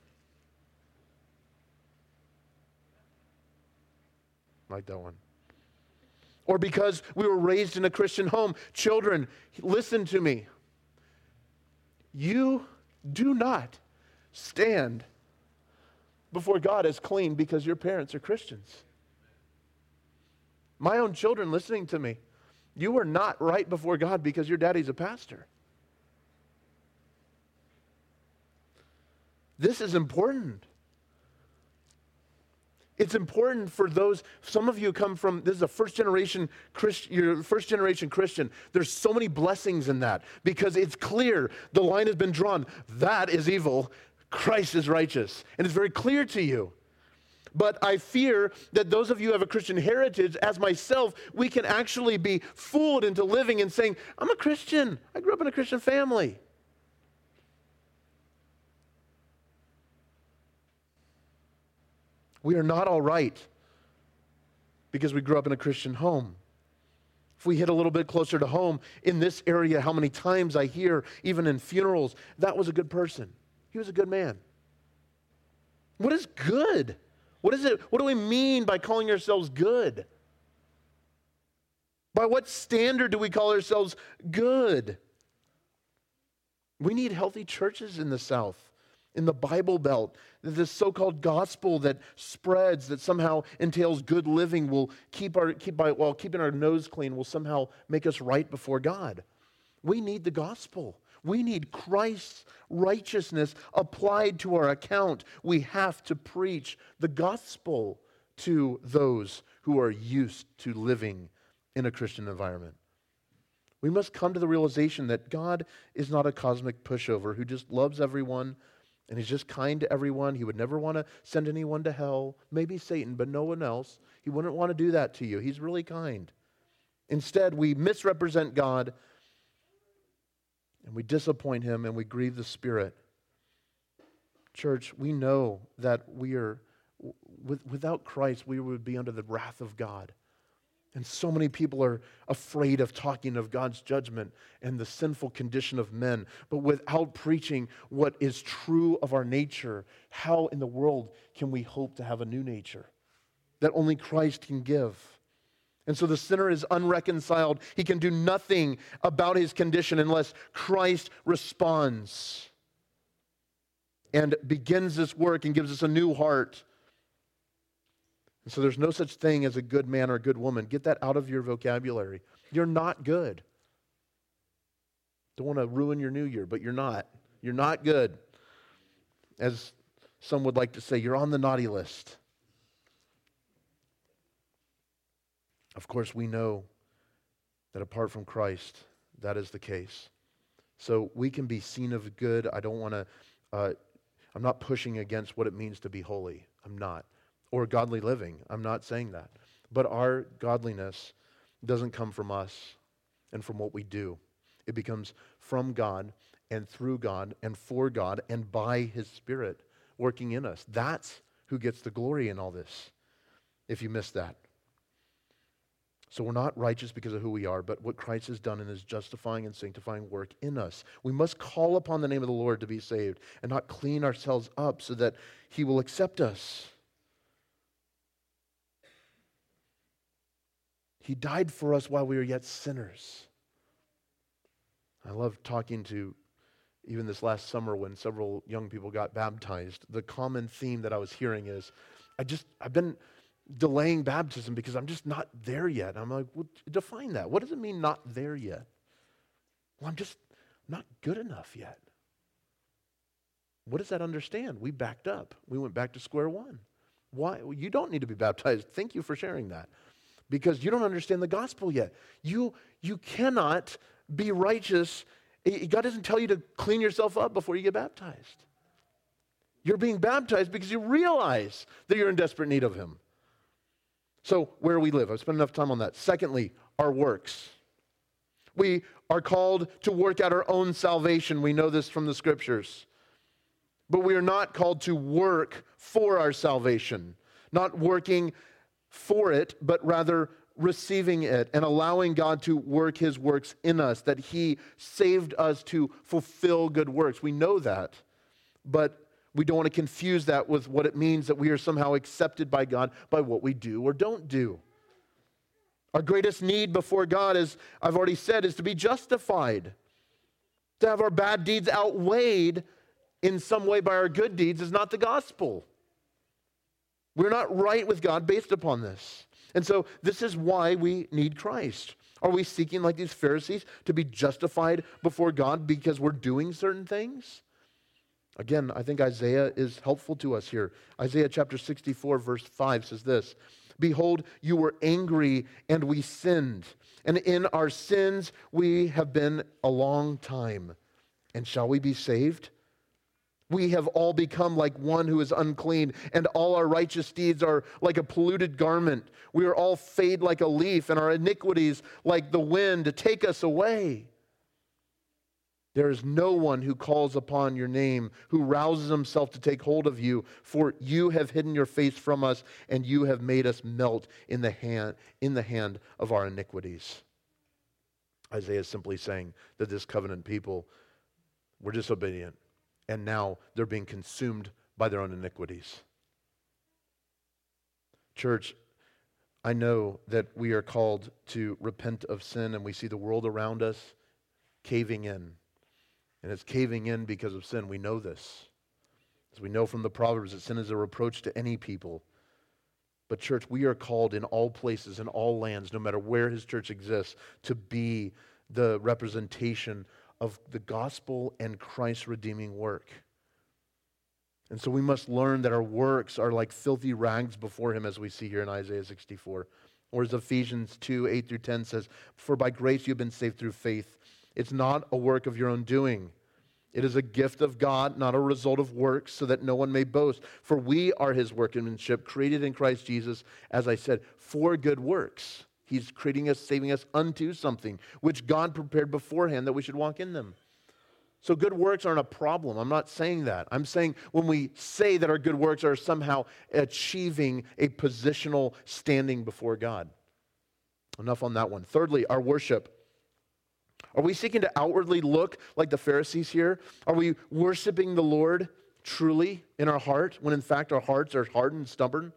Like that one. Or because we were raised in a Christian home. Children, listen to me. You do not stand before God as clean because your parents are Christians. My own children listening to me, you are not right before God because your daddy's a pastor. This is important. It's important for those, some of you come from, this is a first generation Christian, you're a first generation Christian. There's so many blessings in that because it's clear, the line has been drawn. That is evil, Christ is righteous. And it's very clear to you. But I fear that those of you who have a Christian heritage, as myself, we can actually be fooled into living and saying, I'm a Christian. I grew up in a Christian family. We are not all right because we grew up in a Christian home. If we hit a little bit closer to home, in this area, how many times I hear, even in funerals, that was a good person. He was a good man. What is good? What is it? What do we mean by calling ourselves good? By what standard do we call ourselves good? We need healthy churches in the South, in the Bible Belt. This so-called gospel that spreads, that somehow entails good living, will keep our keep by while keeping our nose clean, will somehow make us right before God. We need the gospel. We need Christ's righteousness applied to our account. We have to preach the gospel to those who are used to living in a Christian environment. We must come to the realization that God is not a cosmic pushover who just loves everyone and he's just kind to everyone. He would never want to send anyone to hell. Maybe Satan, but no one else. He wouldn't want to do that to you. He's really kind. Instead, we misrepresent God and we disappoint him and we grieve the Spirit. Church, we know that we are, with, without Christ, we would be under the wrath of God. And so many people are afraid of talking of God's judgment and the sinful condition of men. But without preaching what is true of our nature, how in the world can we hope to have a new nature that only Christ can give? And so the sinner is unreconciled. He can do nothing about his condition unless Christ responds and begins this work and gives us a new heart. And so there's no such thing as a good man or a good woman. Get that out of your vocabulary. You're not good. Don't want to ruin your new year, but you're not. You're not good. As some would like to say, you're on the naughty list. Of course, we know that apart from Christ, that is the case. So we can be seen of good. I don't want to, uh, I'm not pushing against what it means to be holy. I'm not. Or godly living. I'm not saying that. But our godliness doesn't come from us and from what we do. It becomes from God and through God and for God and by His Spirit working in us. That's who gets the glory in all this, if you missed that. So we're not righteous because of who we are, but what Christ has done in His justifying and sanctifying work in us. We must call upon the name of the Lord to be saved and not clean ourselves up so that He will accept us. He died for us while we were yet sinners. I love talking to, even this last summer when several young people got baptized, the common theme that I was hearing is, I just, I've been delaying baptism because I'm just not there yet. I'm like, well, define that. What does it mean not there yet? Well, I'm just not good enough yet. What does that understand? We backed up. We went back to square one. Why? Well, you don't need to be baptized. Thank you for sharing that. Because you don't understand the gospel yet. You, you cannot be righteous. God doesn't tell you to clean yourself up before you get baptized. You're being baptized because you realize that you're in desperate need of Him. So where we live, I've spent enough time on that. Secondly, our works. We are called to work out our own salvation. We know this from the Scriptures. But we are not called to work for our salvation, not working for it, but rather receiving it and allowing God to work his works in us, that he saved us to fulfill good works. We know that, but we don't want to confuse that with what it means that we are somehow accepted by God by what we do or don't do. Our greatest need before God, as I've already said, is to be justified. To have our bad deeds outweighed in some way by our good deeds is not the gospel. We're not right with God based upon this. And so this is why we need Christ. Are we seeking, like these Pharisees, to be justified before God because we're doing certain things? Again, I think Isaiah is helpful to us here. Isaiah chapter sixty-four, verse five says this, "Behold, you were angry and we sinned, and in our sins we have been a long time. And shall we be saved? We have all become like one who is unclean, and all our righteous deeds are like a polluted garment. We are all fade like a leaf, and our iniquities like the wind to take us away. There is no one who calls upon your name, who rouses himself to take hold of you, for you have hidden your face from us, and you have made us melt in the hand, in the hand of our iniquities." Isaiah is simply saying that this covenant people were disobedient, and now they're being consumed by their own iniquities. Church, I know that we are called to repent of sin, and we see the world around us caving in. And it's caving in because of sin. We know this. As we know from the Proverbs that sin is a reproach to any people. But church, we are called in all places, in all lands, no matter where his church exists, to be the representation of the gospel and Christ's redeeming work. And so we must learn that our works are like filthy rags before him, as we see here in Isaiah sixty-four. Or as Ephesians two, eight through ten says, "For by grace you have been saved through faith. It's not a work of your own doing. It is a gift of God, not a result of works, so that no one may boast. For we are his workmanship, created in Christ Jesus, as I said, for good works." He's creating us, saving us unto something, which God prepared beforehand that we should walk in them. So good works aren't a problem. I'm not saying that. I'm saying when we say that our good works are somehow achieving a positional standing before God. Enough on that one. Thirdly, our worship. Are we seeking to outwardly look like the Pharisees here? Are we worshiping the Lord truly in our heart when in fact our hearts are hardened and stubborn?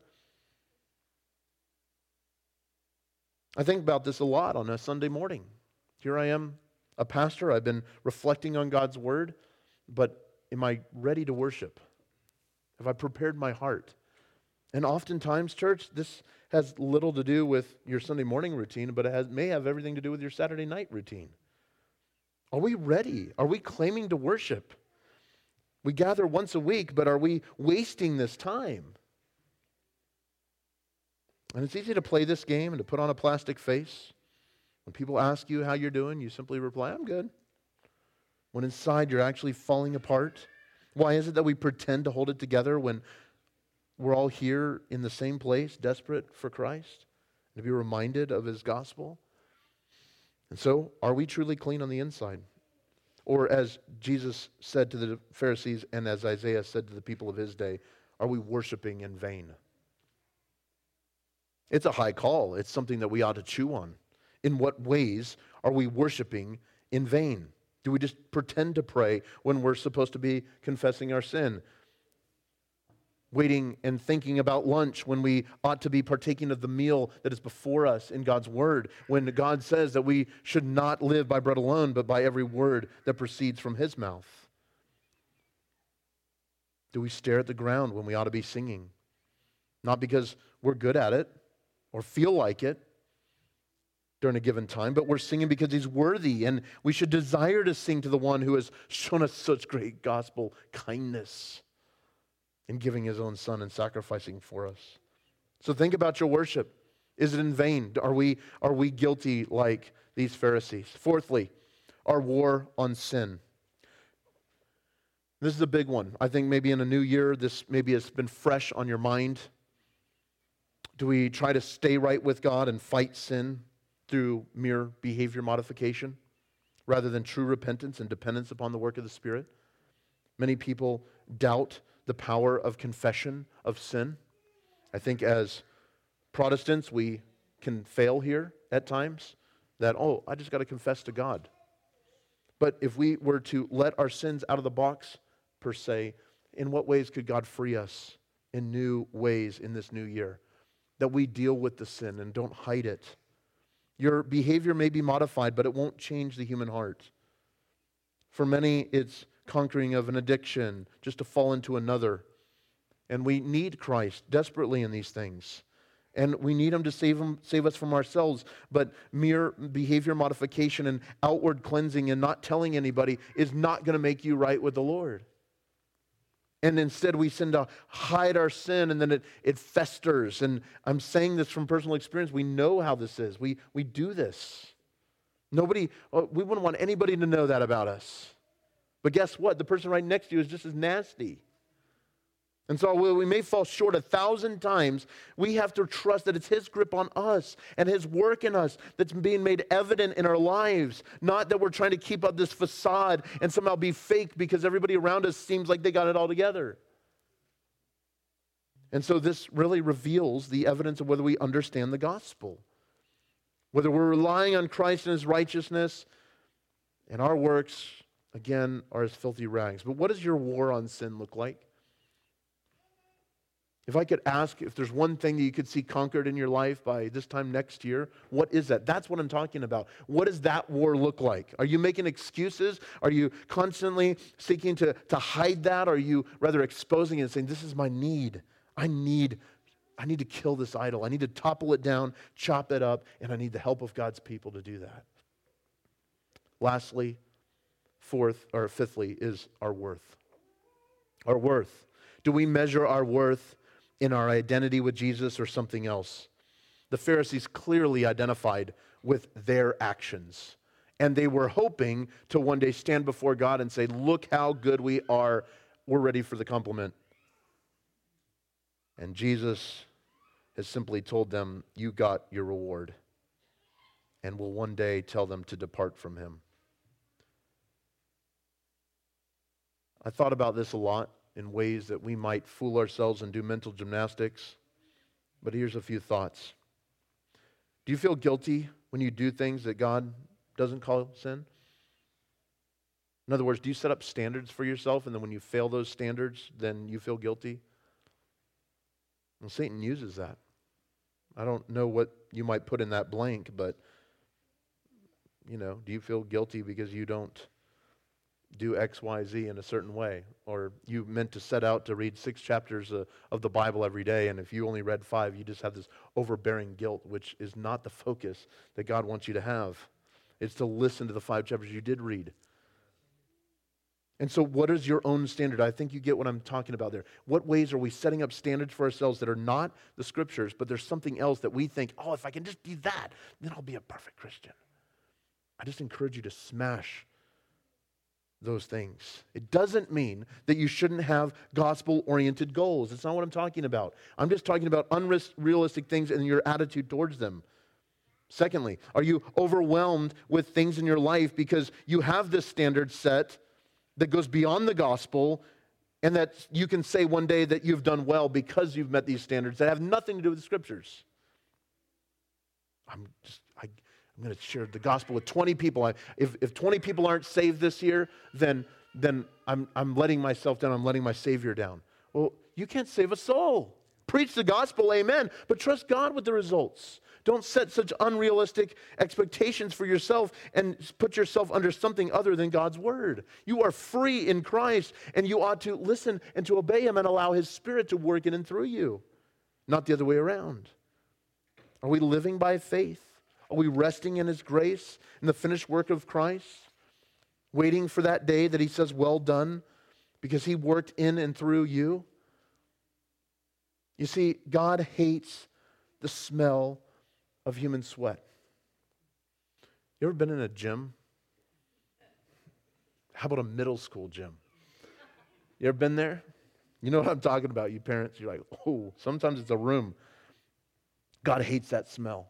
I think about this a lot on a Sunday morning. Here I am, a pastor. I've been reflecting on God's word, but am I ready to worship? Have I prepared my heart? And oftentimes, church, this has little to do with your Sunday morning routine, but it has, may have everything to do with your Saturday night routine. Are we ready? Are we claiming to worship? We gather once a week, but are we wasting this time? And it's easy to play this game and to put on a plastic face. When people ask you how you're doing, you simply reply, "I'm good." When inside you're actually falling apart. Why is it that we pretend to hold it together when we're all here in the same place, desperate for Christ, to be reminded of his gospel? And so, are we truly clean on the inside? Or as Jesus said to the Pharisees and as Isaiah said to the people of his day, are we worshiping in vain? It's a high call. It's something that we ought to chew on. In what ways are we worshiping in vain? Do we just pretend to pray when we're supposed to be confessing our sin? Waiting and thinking about lunch when we ought to be partaking of the meal that is before us in God's word, when God says that we should not live by bread alone, but by every word that proceeds from his mouth. Do we stare at the ground when we ought to be singing? Not because we're good at it or feel like it during a given time, but we're singing because he's worthy, and we should desire to sing to the one who has shown us such great gospel kindness in giving his own son and sacrificing for us. So think about your worship. Is it in vain? Are we, are we guilty like these Pharisees? Fourthly, our war on sin. This is a big one. I think maybe in a new year, this maybe has been fresh on your mind. Do we try to stay right with God and fight sin through mere behavior modification rather than true repentance and dependence upon the work of the Spirit? Many people doubt the power of confession of sin. I think as Protestants, we can fail here at times, that, oh, I just got to confess to God. But if we were to let our sins out of the box, per se, in what ways could God free us in new ways in this new year? That we deal with the sin and don't hide it. Your behavior may be modified, but it won't change the human heart. For many, it's conquering of an addiction, just to fall into another. And we need Christ desperately in these things. And we need Him to save him, save us from ourselves. But mere behavior modification and outward cleansing and not telling anybody is not going to make you right with the Lord. And instead we tend to hide our sin, and then it, it festers. And I'm saying this from personal experience. We know how this is. We, we do this. Nobody, we wouldn't want anybody to know that about us. But guess what? The person right next to you is just as nasty. And so while we may fall short a thousand times, we have to trust that it's His grip on us and His work in us that's being made evident in our lives. Not that we're trying to keep up this facade and somehow be fake because everybody around us seems like they got it all together. And so this really reveals the evidence of whether we understand the gospel. Whether we're relying on Christ and His righteousness, and our works, again, are as filthy rags. But what does your war on sin look like? If I could ask if there's one thing that you could see conquered in your life by this time next year, what is that? That's what I'm talking about. What does that war look like? Are you making excuses? Are you constantly seeking to, to hide that? Or are you rather exposing it and saying, this is my need. I need, I need to kill this idol. I need to topple it down, chop it up, and I need the help of God's people to do that. Lastly, fourth, or fifthly, is our worth. Our worth. Do we measure our worth in our identity with Jesus or something else? The Pharisees clearly identified with their actions. And they were hoping to one day stand before God and say, look how good we are. We're ready for the compliment. And Jesus has simply told them, you got your reward. And will one day tell them to depart from Him. I thought about this a lot in ways that we might fool ourselves and do mental gymnastics. But here's a few thoughts. Do you feel guilty when you do things that God doesn't call sin? In other words, do you set up standards for yourself, and then when you fail those standards, then you feel guilty? Well, Satan uses that. I don't know what you might put in that blank, but, you know, do you feel guilty because you don't do X, Y, Z in a certain way? Or you meant to set out to read six chapters uh, of the Bible every day, and if you only read five, you just have this overbearing guilt, which is not the focus that God wants you to have. It's to listen to the five chapters you did read. And so what is your own standard? I think you get what I'm talking about there. What ways are we setting up standards for ourselves that are not the Scriptures, but there's something else that we think, oh, if I can just be that, then I'll be a perfect Christian. I just encourage you to smash those things. It doesn't mean that you shouldn't have gospel-oriented goals. It's not what I'm talking about. I'm just talking about unrealistic things and your attitude towards them. Secondly, are you overwhelmed with things in your life because you have this standard set that goes beyond the gospel, and that you can say one day that you've done well because you've met these standards that have nothing to do with the Scriptures? I'm just, I, I'm going to share the gospel with twenty people. I, if, if twenty people aren't saved this year, then, then I'm, I'm letting myself down. I'm letting my Savior down. Well, you can't save a soul. Preach the gospel, amen, but trust God with the results. Don't set such unrealistic expectations for yourself and put yourself under something other than God's word. You are free in Christ, and you ought to listen and to obey Him and allow His Spirit to work in and through you, not the other way around. Are we living by faith? Are we resting in His grace, in the finished work of Christ? Waiting for that day that He says, well done, because He worked in and through you? You see, God hates the smell of human sweat. You ever been in a gym? How about a middle school gym? You ever been there? You know what I'm talking about, you parents. You're like, oh, sometimes it's a room. God hates that smell.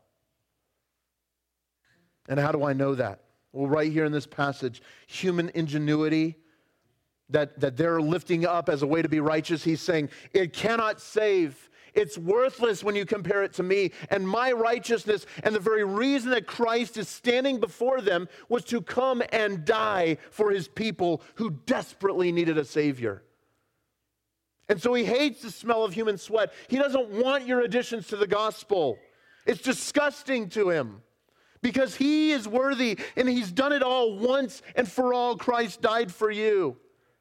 And how do I know that? Well, right here in this passage, human ingenuity that, that they're lifting up as a way to be righteous. He's saying, it cannot save. It's worthless when you compare it to me and my righteousness. And the very reason that Christ is standing before them was to come and die for his people who desperately needed a Savior. And so he hates the smell of human sweat. He doesn't want your additions to the gospel. It's disgusting to him because he is worthy and he's done it all once and for all. Christ died for you.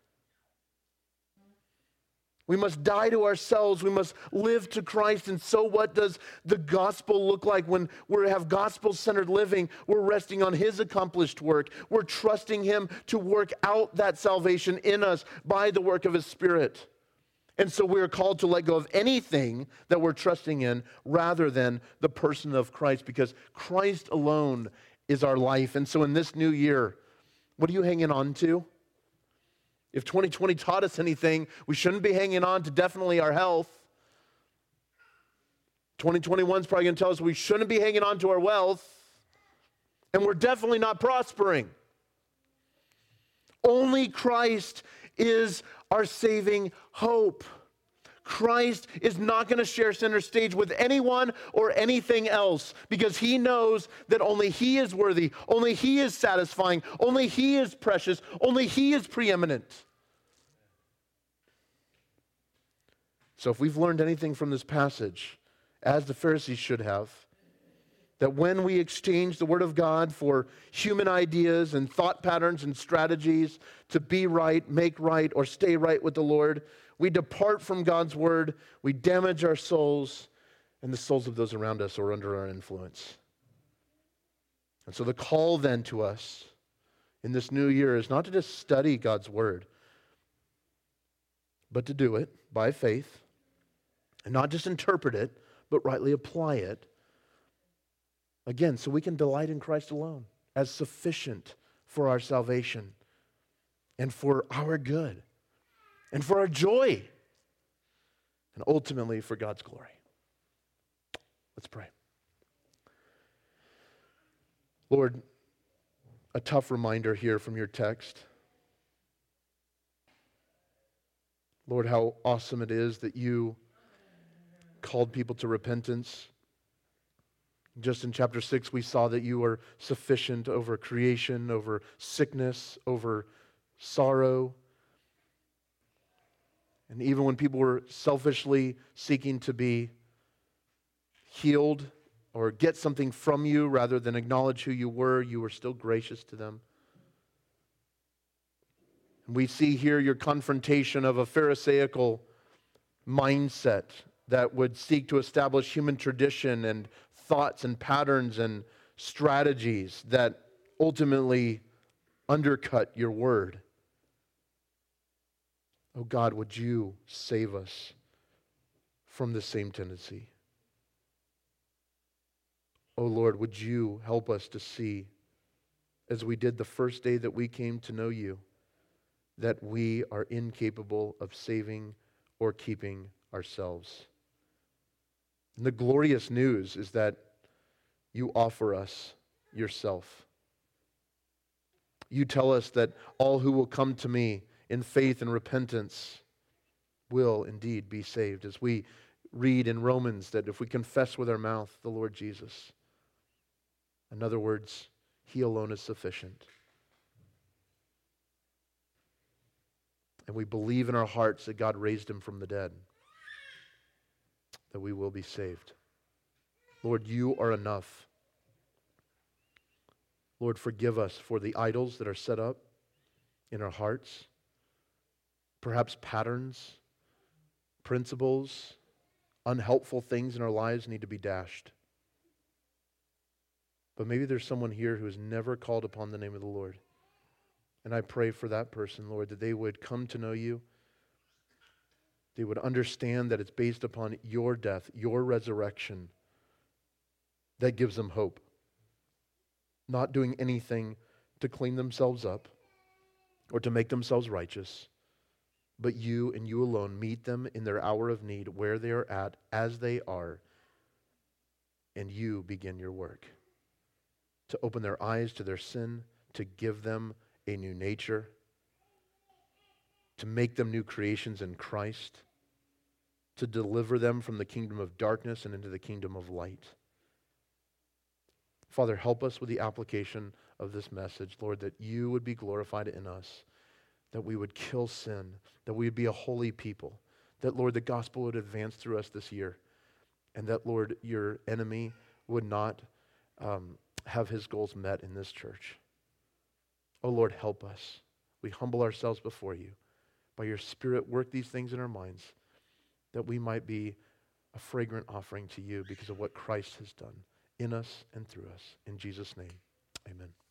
We must die to ourselves. We must live to Christ. And so what does the gospel look like when we have gospel-centered living? We're resting on his accomplished work. We're trusting him to work out that salvation in us by the work of his Spirit. And so we are called to let go of anything that we're trusting in rather than the person of Christ, because Christ alone is our life. And so in this new year, what are you hanging on to? If twenty twenty taught us anything, we shouldn't be hanging on to definitely our health. twenty twenty-one is probably going to tell us we shouldn't be hanging on to our wealth. And we're definitely not prospering. Only Christ is our saving hope. Christ is not going to share center stage with anyone or anything else because he knows that only he is worthy, only he is satisfying, only he is precious, only he is preeminent. So if we've learned anything from this passage, as the Pharisees should have, that when we exchange the Word of God for human ideas and thought patterns and strategies to be right, make right, or stay right with the Lord, we depart from God's Word, we damage our souls, and the souls of those around us are under our influence. And so the call then to us in this new year is not to just study God's Word, but to do it by faith, and not just interpret it, but rightly apply it. Again, so we can delight in Christ alone as sufficient for our salvation and for our good and for our joy and ultimately for God's glory. Let's pray. Lord, a tough reminder here from your text. Lord, how awesome it is that you called people to repentance. Just in chapter six, we saw that you are sufficient over creation, over sickness, over sorrow. And even when people were selfishly seeking to be healed or get something from you rather than acknowledge who you were, you were still gracious to them. And we see here your confrontation of a Pharisaical mindset that would seek to establish human tradition and thoughts and patterns and strategies that ultimately undercut your word. Oh God, would you save us from the same tendency? Oh Lord, would you help us to see, as we did the first day that we came to know you, that we are incapable of saving or keeping ourselves. And the glorious news is that you offer us yourself. You tell us that all who will come to me in faith and repentance will indeed be saved. As we read in Romans that if we confess with our mouth the Lord Jesus, in other words, he alone is sufficient. And we believe in our hearts that God raised him from the dead, that we will be saved. Lord, you are enough. Lord, forgive us for the idols that are set up in our hearts. Perhaps patterns, principles, unhelpful things in our lives need to be dashed. But maybe there's someone here who has never called upon the name of the Lord. And I pray for that person, Lord, that they would come to know you. They would understand that it's based upon your death, your resurrection, that gives them hope. Not doing anything to clean themselves up or to make themselves righteous, but you and you alone meet them in their hour of need where they are at, as they are, and you begin your work to open their eyes to their sin, to give them a new nature, to make them new creations in Christ, to deliver them from the kingdom of darkness and into the kingdom of light. Father, help us with the application of this message, Lord, that you would be glorified in us, that we would kill sin, that we would be a holy people, that, Lord, the gospel would advance through us this year, and that, Lord, your enemy would not um, have his goals met in this church. Oh, Lord, help us. We humble ourselves before you. By your Spirit, work these things in our minds, that we might be a fragrant offering to you because of what Christ has done in us and through us. In Jesus' name, amen.